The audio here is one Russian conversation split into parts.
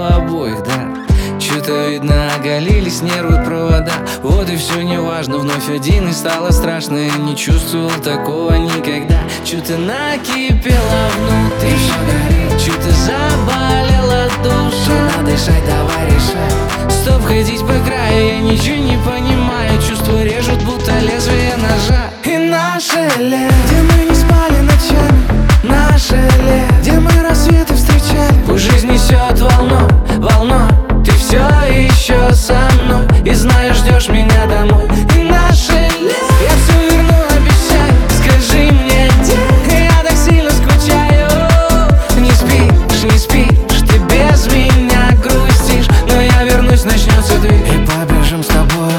обоих, да. Чё-то видно, оголились нервы, провода. Вот и все неважно, вновь один и стало страшно. Я не чувствовал такого никогда. Чё-то накипело внутри, всё горит. Чё-то заболела душа. Надо дышать, давай решай. Стоп, ходить по краю, я ничего не понимаю. Чувства режут, будто лезвие ножа. И наше лето, где мы не спали ночами. Наше лето, где мы рассветы встречали. Пусть жизнь несет волной, волной. Ты все еще со мной и знаешь, ждешь меня домой. И наше лето, я все верну, обещаю. Скажи мне, где я так сильно скучаю. Не спишь, не спишь, ты без меня грустишь. Но я вернусь, начнется дверь, и побежим с тобой.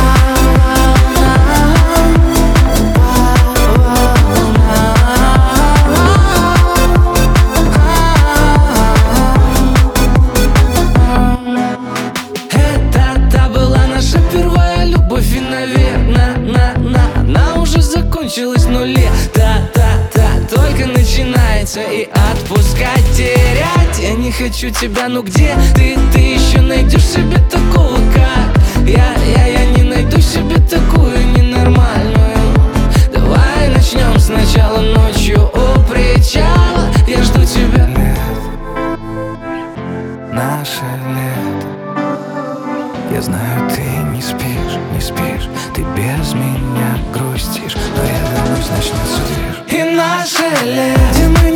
Она уже закончилась, но лето-та-та только начинается. И отпускать, терять я не хочу тебя, ну где ты? Ты еще найдешь себе такого, как я не найду себе такую ненормальную. Давай начнем сначала ночью у причала. Я жду тебя. Наше лето. Я знаю, ты не спишь, не спишь. Ты без меня грустишь. Но я вернусь, начнется движ. И наше лето, где мы